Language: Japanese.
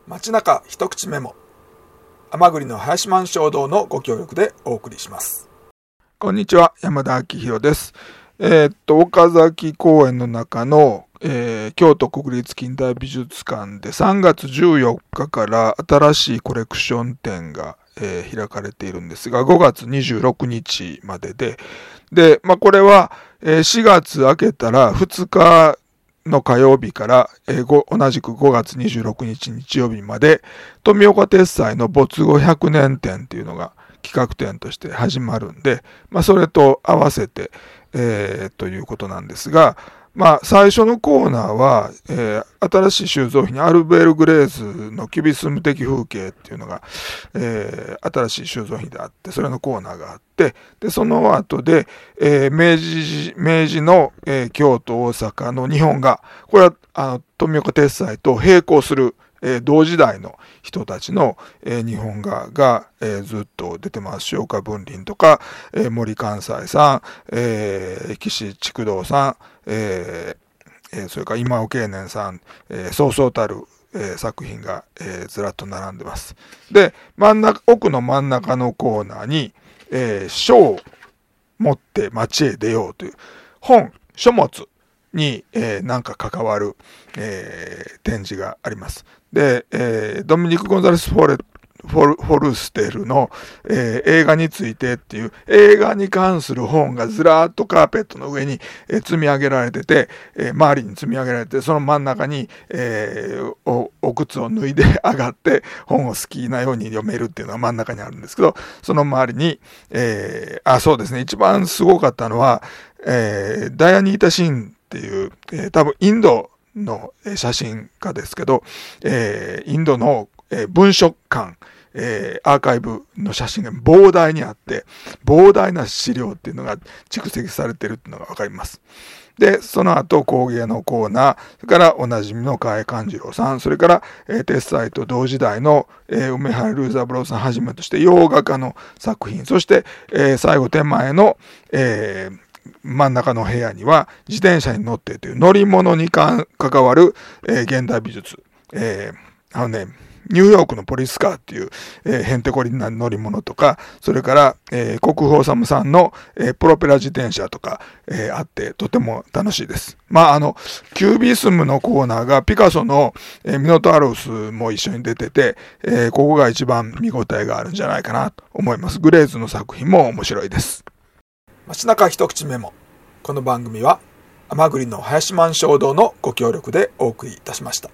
街中一口メモ、甘栗の林満衝動のご協力でお送りします。こんにちは、山田明宏です。岡崎公園の中の、京都国立近代美術館で3月14日から新しいコレクション展が、開かれているんですが、5月26日までで、これは、4月明けたら2日の火曜日から、同じく5月26日日曜日まで、富岡鉄斎の没後100年展っていうのが企画展として始まるんで、それと合わせて、ということなんですが、最初のコーナーは、新しい収蔵品にアルベール・グレーズのキュビスム的風景っていうのが、新しい収蔵品であって、それのコーナーがあって、で、その後で、明治の、京都、大阪の日本画、これは、富岡鉄斎と並行する、同時代の人たちの、日本画が、ずっと出てます。岡文林とか、森関西さん、岸筑道さん、それから今尾慶年さん、そうそうたる、作品が、ずらっと並んでます。で、奥の真ん中のコーナーに、書を持って街へ出ようという書物に、なんか関わる、展示があります。で、ドミニク・ゴンザレス・フォルステルの、映画についてっていう映画に関する本がずらーっとカーペットの上に、積み上げられてて、周りに積み上げられて、その真ん中に、お靴を脱いで上がって本を好きなように読めるっていうのが真ん中にあるんですけど、その周りに、そうですね、一番すごかったのは、ダイアニータ・シンっていう、多分インドの写真家ですけど、インドの文書館、アーカイブの写真が膨大にあって、膨大な資料っていうのが蓄積されてるっていうのがわかります。で、その後工芸のコーナー、それからおなじみの河江勘次郎さん、それから、鉄斎と同時代の、梅原龍三郎さんはじめとして洋画家の作品、そして、最後手前の、真ん中の部屋には自転車に乗ってという乗り物に関わる、現代美術。ニューヨークのポリスカーっていう、へんてこりな乗り物とか、それから、国宝治さんの、プロペラ自転車とか、あってとても楽しいです。キュービスムのコーナーがピカソの、ミノタウロスも一緒に出てて、ここが一番見応えがあるんじゃないかなと思います。グレーズの作品も面白いです。街中一口メモ。この番組は甘栗の林満衝動のご協力でお送りいたしました。